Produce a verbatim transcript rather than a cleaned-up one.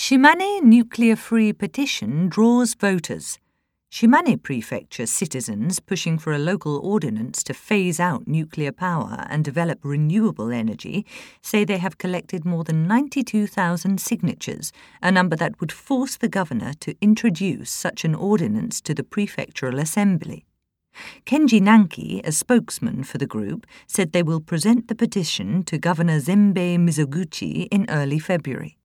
Shimane nuclear-free petition draws voters. Shimane Prefecture citizens pushing for a local ordinance to phase out nuclear power and develop renewable energy say they have collected more than ninety-two thousand signatures, a number that would force the governor to introduce such an ordinance to the prefectural assembly. Kenji Nanki, a spokesman for the group, said they will present the petition to Governor Zenbei Mizoguchi in early February.